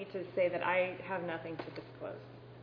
need to say that I have nothing to disclose.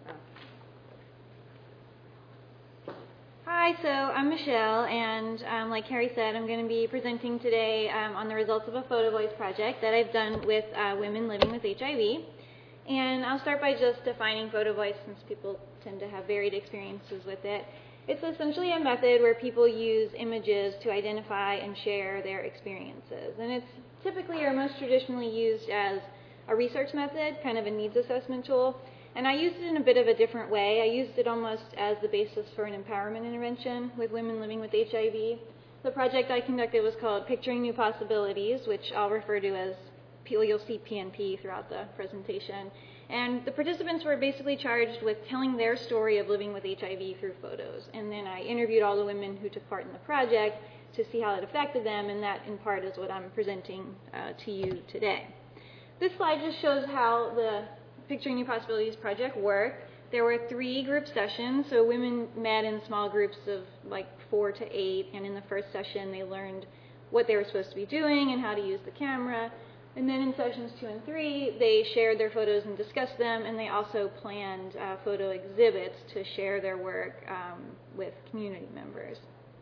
Hi, so I'm Michelle, and like Carrie said, I'm going to be presenting today on the results of a Photo Voice project that I've done with women living with HIV. And I'll start by just defining Photo Voice, since people tend to have varied experiences with it. It's essentially a method where people use images to identify and share their experiences. And it's typically or most traditionally used as a research method, kind of a needs assessment tool. And I used it in a bit of a different way. I used it almost as the basis for an empowerment intervention with women living with HIV. The project I conducted was called Picturing New Possibilities, which I'll refer to as, you'll see PNP throughout the presentation. And the participants were basically charged with telling their story of living with HIV through photos. And then I interviewed all the women who took part in the project to see how it affected them, and that in part is what I'm presenting to you today. This slide just shows how the Picturing New Possibilities project worked. There were 3 group sessions, so women met in small groups of like 4 to 8, and in the first session they learned what they were supposed to be doing and how to use the camera. And then in sessions 2 and 3, they shared their photos and discussed them, and they also planned photo exhibits to share their work with community members.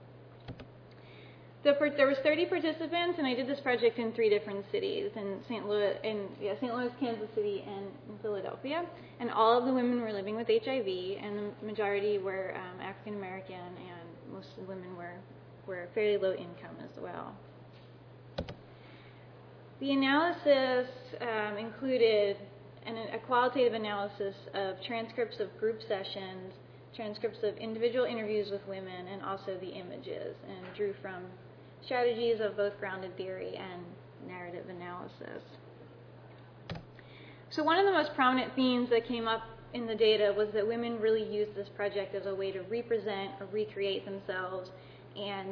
There was 30 participants, and I did this project in 3 different cities, in St. Louis, Kansas City, and in Philadelphia. And all of the women were living with HIV, and the majority were African American, and most of the women were fairly low income as well. The analysis included a qualitative analysis of transcripts of group sessions, transcripts of individual interviews with women, and also the images, and drew from strategies of both grounded theory and narrative analysis. So one of the most prominent themes that came up in the data was that women really used this project as a way to represent or recreate themselves, and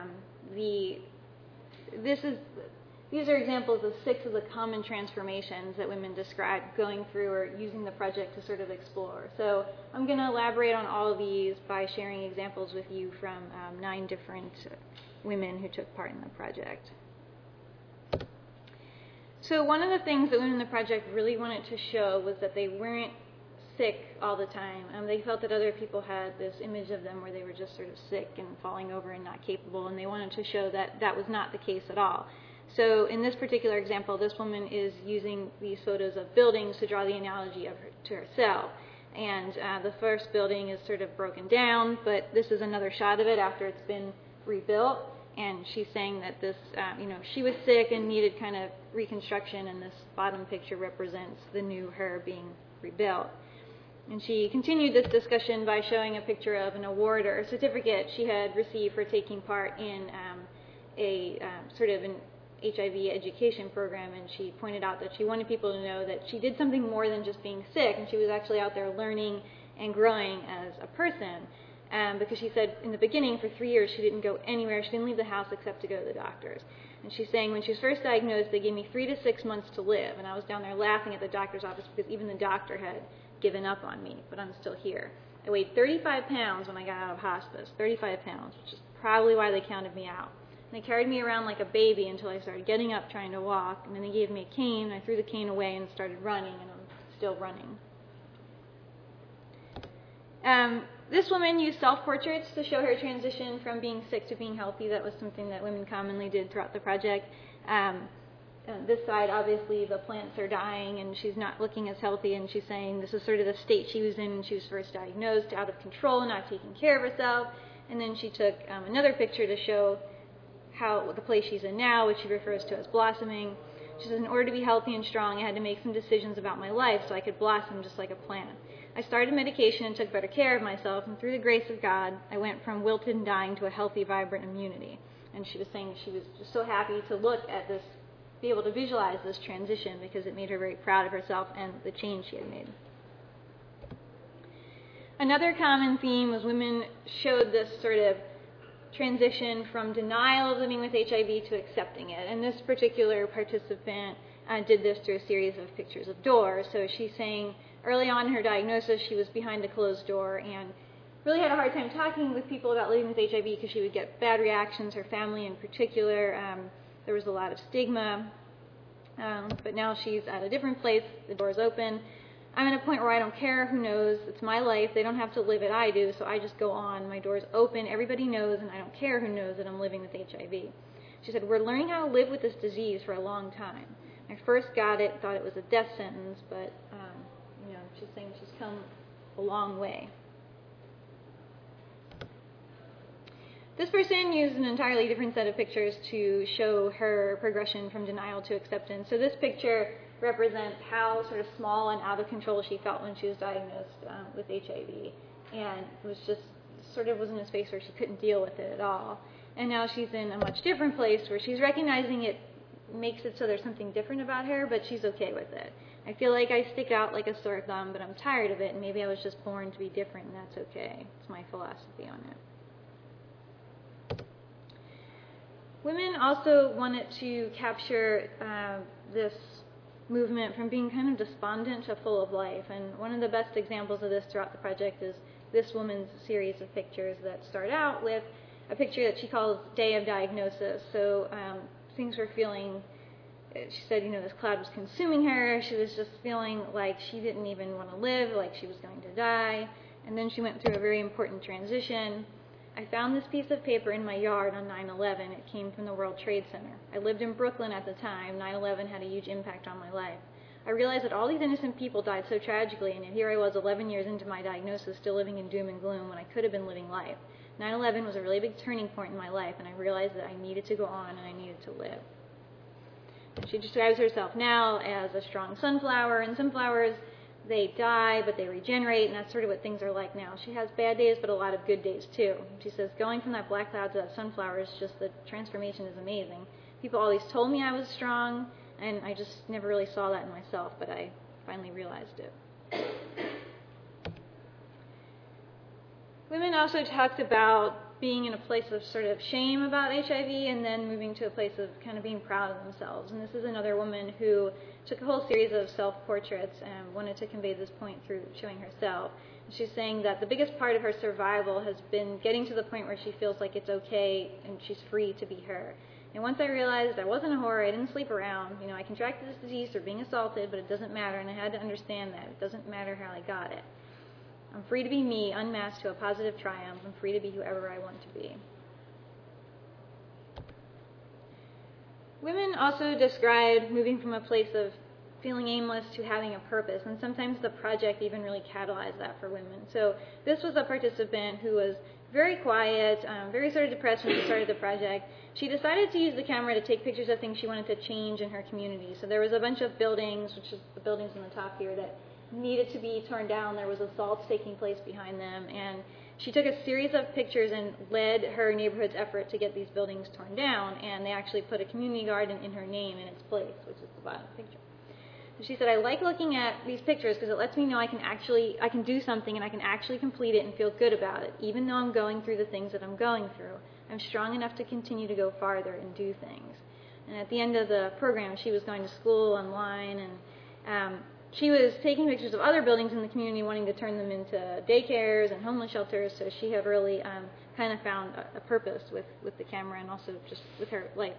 these are examples of 6 of the common transformations that women described going through or using the project to sort of explore. So I'm going to elaborate on all of these by sharing examples with you from 9 different women who took part in the project. So one of the things that women in the project really wanted to show was that they weren't sick all the time. They felt that other people had this image of them where they were just sort of sick and falling over and not capable, and they wanted to show that that was not the case at all. So in this particular example, this woman is using these photos of buildings to draw the analogy of to herself. And the first building is sort of broken down, but this is another shot of it after it's been rebuilt. And she's saying that this, she was sick and needed kind of reconstruction, and this bottom picture represents the new her being rebuilt. And she continued this discussion by showing a picture of an award or a certificate she had received for taking part in a sort of an HIV education program, and she pointed out that she wanted people to know that she did something more than just being sick, and she was actually out there learning and growing as a person. Because she said in the beginning, for 3 years, she didn't go anywhere. She didn't leave the house except to go to the doctors. And she's saying when she was first diagnosed, they gave me 3 to 6 months to live. And I was down there laughing at the doctor's office because even the doctor had given up on me, but I'm still here. I weighed 35 pounds when I got out of hospice, 35 pounds, which is probably why they counted me out. And they carried me around like a baby until I started getting up, trying to walk. And then they gave me a cane, and I threw the cane away and started running, and I'm still running. This woman used self-portraits to show her transition from being sick to being healthy. That was something that women commonly did throughout the project. This side, obviously, the plants are dying, and she's not looking as healthy, and she's saying this is sort of the state she was in when she was first diagnosed, out of control, not taking care of herself. And then she took another picture to show the place she's in now, which she refers to as blossoming. She says, in order to be healthy and strong, I had to make some decisions about my life so I could blossom just like a plant. I started medication and took better care of myself, and through the grace of God, I went from wilted and dying to a healthy, vibrant immunity. And she was saying she was just so happy to look at this, be able to visualize this transition because it made her very proud of herself and the change she had made. Another common theme was women showed this sort of transition from denial of living with HIV to accepting it. And this particular participant did this through a series of pictures of doors. So she's saying early on in her diagnosis, she was behind a closed door and really had a hard time talking with people about living with HIV because she would get bad reactions, her family in particular. There was a lot of stigma. But now she's at a different place. The door's open. I'm at a point where I don't care who knows. It's my life. They don't have to live it. I do. So I just go on. My door's open. Everybody knows, and I don't care who knows that I'm living with HIV. She said, we're learning how to live with this disease for a long time. I first got it, thought it was a death sentence, but she's saying she's come a long way. This person used an entirely different set of pictures to show her progression from denial to acceptance. So this picture represents how sort of small and out of control she felt when she was diagnosed with HIV. And it was just sort of was in a space where she couldn't deal with it at all. And now she's in a much different place where she's recognizing it makes it so there's something different about her, but she's okay with it. I feel like I stick out like a sore thumb, but I'm tired of it, and maybe I was just born to be different, and that's okay. It's my philosophy on it. Women also wanted to capture this movement from being kind of despondent to full of life, and one of the best examples of this throughout the project is this woman's series of pictures that start out with a picture that she calls Day of Diagnosis. So things were feeling, she said, this cloud was consuming her. She was just feeling like she didn't even want to live, like she was going to die. And then she went through a very important transition. I found this piece of paper in my yard on 9/11. It came from the World Trade Center. I lived in Brooklyn at the time. 9/11 had a huge impact on my life. I realized that all these innocent people died so tragically, and yet here I was 11 years into my diagnosis, still living in doom and gloom when I could have been living life. 9/11 was a really big turning point in my life, and I realized that I needed to go on and I needed to live. And she describes herself now as a strong sunflower, and sunflowers, they die, but they regenerate, and that's sort of what things are like now. She has bad days, but a lot of good days, too. She says, going from that black cloud to that sunflower is just, the transformation is amazing. People always told me I was strong, and I just never really saw that in myself, but I finally realized it. Women also talked about being in a place of sort of shame about HIV and then moving to a place of kind of being proud of themselves. And this is another woman who took a whole series of self-portraits and wanted to convey this point through showing herself. And she's saying that the biggest part of her survival has been getting to the point where she feels like it's okay and she's free to be her. And once I realized I wasn't a whore, I didn't sleep around. I contracted this disease through being assaulted, but it doesn't matter, and I had to understand that. It doesn't matter how I got it. I'm free to be me, unmasked to a positive triumph. I'm free to be whoever I want to be. Women also described moving from a place of feeling aimless to having a purpose, and sometimes the project even really catalyzed that for women. So this was a participant who was very quiet, very sort of depressed when she started the project. She decided to use the camera to take pictures of things she wanted to change in her community. So there was a bunch of buildings, which is the buildings on the top here, that needed to be torn down. There was assaults taking place behind them, and she took a series of pictures and led her neighborhood's effort to get these buildings torn down, and they actually put a community garden in her name in its place, which is the bottom picture. So she said, I like looking at these pictures because it lets me know I can do something and I can actually complete it and feel good about it, even though I'm going through the things that I'm going through. I'm strong enough to continue to go farther and do things. And at the end of the program, she was going to school online, and she was taking pictures of other buildings in the community, wanting to turn them into daycares and homeless shelters, so she had really kind of found a purpose with the camera and also just with her life.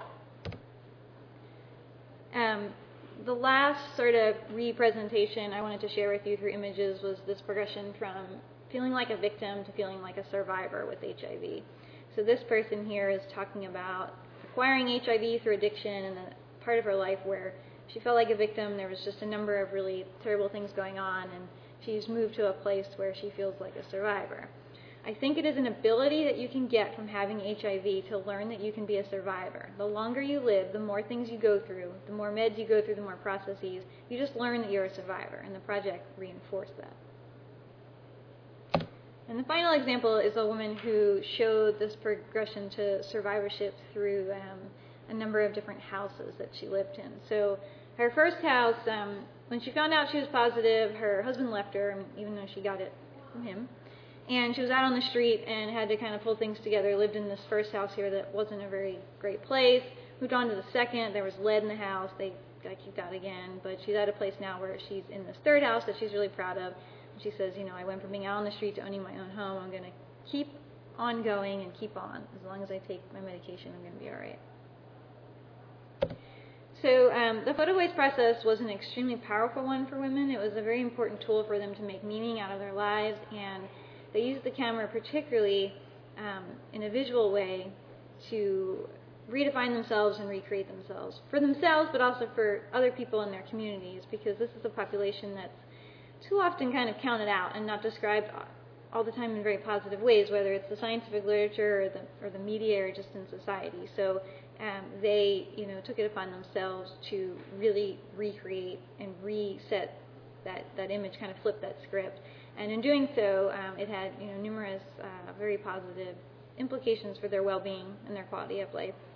The last sort of representation I wanted to share with you through images was this progression from feeling like a victim to feeling like a survivor with HIV. So this person here is talking about acquiring HIV through addiction and a part of her life where she felt like a victim. There was just a number of really terrible things going on, and she's moved to a place where she feels like a survivor. I think it is an ability that you can get from having HIV to learn that you can be a survivor. The longer you live, the more things you go through, the more meds you go through, the more processes, you just learn that you're a survivor, and the project reinforced that. And the final example is a woman who showed this progression to survivorship through a number of different houses that she lived in. So her first house, when she found out she was positive, her husband left her, even though she got it from him. And she was out on the street and had to kind of pull things together. Lived in this first house here that wasn't a very great place. Moved on to the second. There was lead in the house. They got kicked out again. But she's at a place now where she's in this third house that she's really proud of. And she says, I went from being out on the street to owning my own home. I'm going to keep on going and keep on. As long as I take my medication, I'm going to be all right. So the photo voice process was an extremely powerful one for women. It was a very important tool for them to make meaning out of their lives, and they used the camera particularly in a visual way to redefine themselves and recreate themselves for themselves, but also for other people in their communities, because this is a population that's too often kind of counted out and not described all the time in very positive ways, whether it's the scientific literature or the media or just in society. So they, took it upon themselves to really recreate and reset that image, kind of flip that script. And in doing so, it had numerous very positive implications for their well-being and their quality of life.